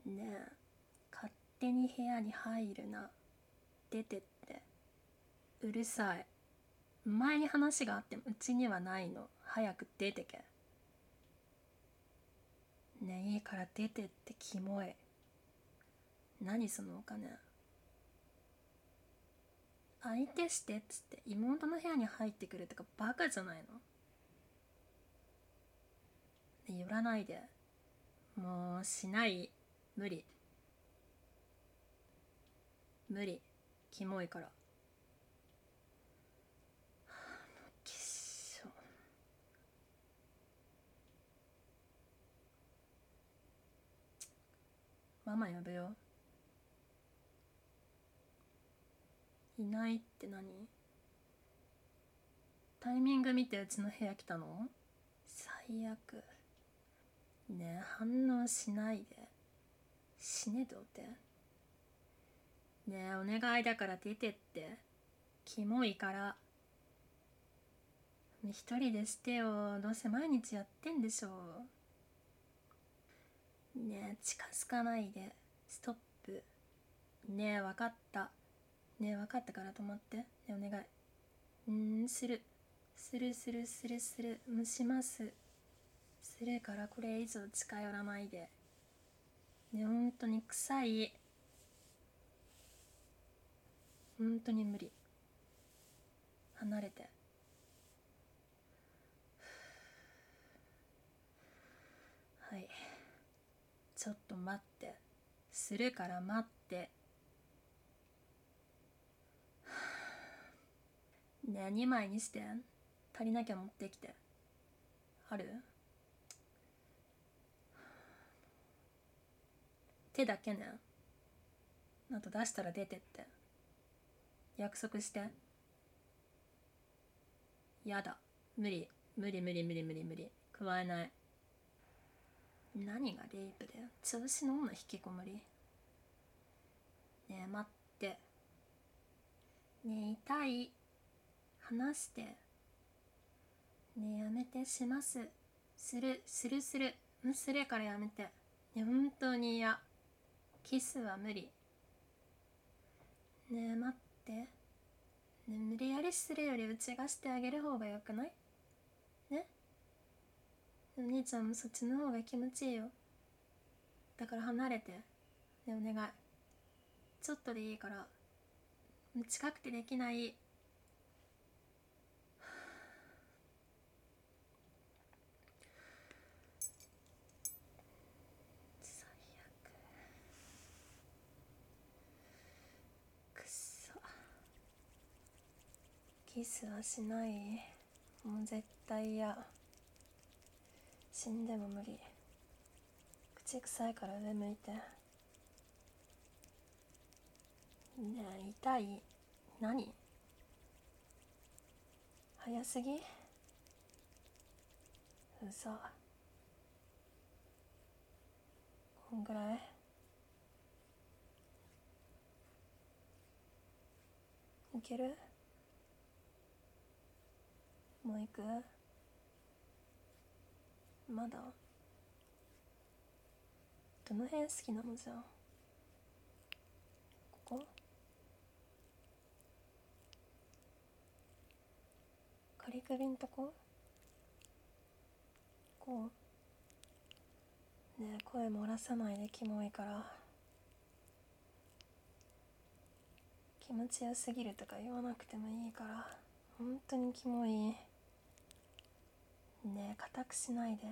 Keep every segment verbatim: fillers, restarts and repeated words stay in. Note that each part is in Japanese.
ねえ、勝手に部屋に入るな。出てって。うるさい。前に話があってもうちにはないの。早く出てけ。ねえ、いいから出てって。キモい。何そのお金。相手してっつって妹の部屋に入ってくるとかバカじゃないの。寄らないで。もうしない。無理無理。キモいから。きっしょ。ママ呼ぶよ。いないって何？タイミング見てうちの部屋来たの？最悪。ねえ、反応しないで。死ねどうて。ねえ、お願いだから出てって。キモいから。一人でしてよ。どうせ毎日やってんでしょ。ねえ、近づかないで。ストップ。ねえ、わかった。ねえ、わかったから止まって。ねえ、お願い。うーん、する。するするするする。もうします。するからこれ以上近寄らないで。ねえ、ほんとに臭い。ほんとに無理。離れて。はい。ちょっと待って。するから待って。ねえ、にまいにして。足りなきゃ持ってきて。ある？手だけね。あと出したら出てって。約束して。やだ。無理。無理無理無理無理無理。加えない。何がレイプだよ。調子の女引きこもり。ねえ、待って。ねえ、痛い。話して。ねえ、やめて。します。するするする。うん、するからやめて。ねえ、本当に嫌。キスは無理。ねえ、待って。ねえ、無理やりするよりうちがしてあげる方がよくない？ね。お兄ちゃんもそっちの方が気持ちいいよ。だから離れて。ねえ、お願い。ちょっとでいいから。近くてできない。最悪。くっそ。キスはしない。もう絶対嫌。死んでも無理。口臭いから上向いて。ねえ、痛い。何？早すぎ？うざ。こんぐらい？いける？もう行く？まだ？どの辺好きなのじゃあ。ここ？仮首んとこ？こう？ねえ、声漏らさないで。キモいから。気持ちよすぎるとか言わなくてもいいから。本当にキモい。ねえ、固くしないで。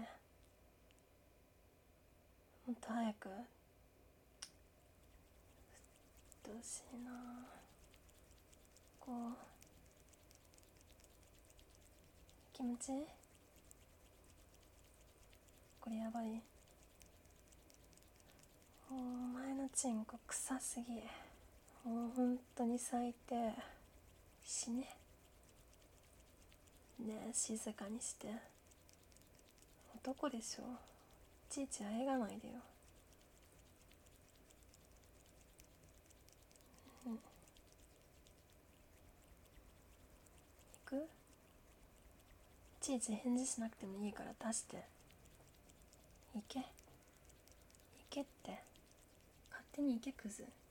もっと早く。どうしいな。こう。気持ちいい？これやばい。お前のチンコ臭すぎ。もう本当に最低。死ね。ねえ、静かにして。男でしょ。いちいちあえがないでよ。うん。行く？いちいち返事しなくてもいいから出して。行け。行けって。 手に行けクズ。